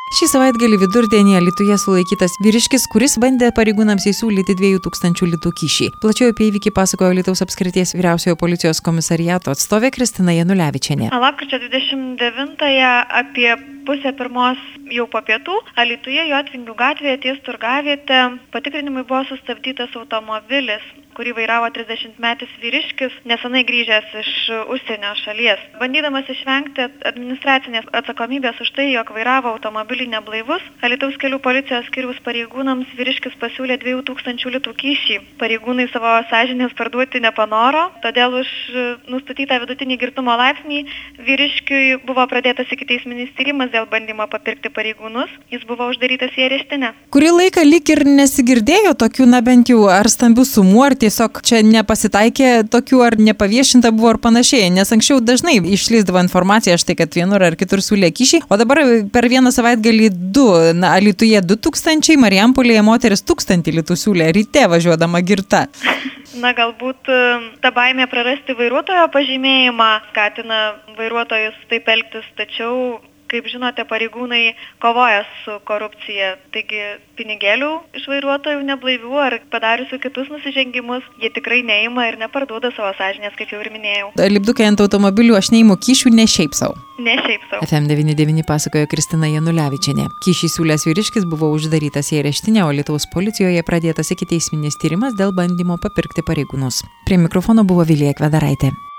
Šį savaitgalį vidurdienį Alytuje sulaikytas vyriškis, kuris bandė pareigūnams įsiūlyti 2000 litų kyšį. Plačiau apie įvykį pasakojo Alytaus apskrities vyriausiojo policijos komisariato atstovė Kristina Janulevičienė. Lapkričio 29-ąją apie 12:30 jau po pietų Alytuje Jotvingių gatvėje ties turgavietė patikrinimui buvo sustabdytas automobilis, kurį vairavo 30-metis vyriškis, nesenai grįžęs iš užsienio šalies. Bandydamas išvengti administracinės atsakomybės už tai, jog vairavo automobilį neblaivus, Alytaus kelių policijos skyriaus pareigūnams vyriškis pasiūlė 2000 litų kyšį. Pareigūnai savo sąžinės parduoti nepanoro, todėl už nustatytą vidutinį girtumo laipsnį vyriškiui buvo pradėtas ikiteisminis tyrimas dėl bandymo papirkti pareigūnus. Jis buvo uždarytas į areštinę. Kurį laiką lyg ir nesigirdėjo tokių, bent jau ar stambių sumų, ar tiesiog čia nepasitaikė tokių, ar nepaviešinta buvo ar panašiai, nes anksčiau dažnai išlįsdavo informacija štai, kad vienur ar kitur siūlė kyšį, o dabar per vieną savaitgalį Alytuje 2000, Marijampolėje moteris 1000 litų siūlė ryte važiuodama girta. Galbūt ta baimė prarasti vairuotojo pažymėjimą skatina vairuotojus taip elgtis, tačiau, kaip žinote, pareigūnai kovoja su korupcija, taigi pinigėlių iš vairuotojų neblaivių ar padariusių kitus nusižengimus jie tikrai neima ir neparduoda savo sąžinės, kaip jau ir minėjau. Lipdukai ant automobilių aš neimu kyšių ne šiaip savo. Ne šiaip savo. FM99 pasakojo Kristina Janulevičienė. Kyšį siūlęs vyriškis buvo uždarytas į areštinę, o Alytaus policijoje pradėtas ikiteisminis tyrimas dėl bandymo papirkti pareigūnus. Prie mikrofono buvo Vilija Kvedaraitė.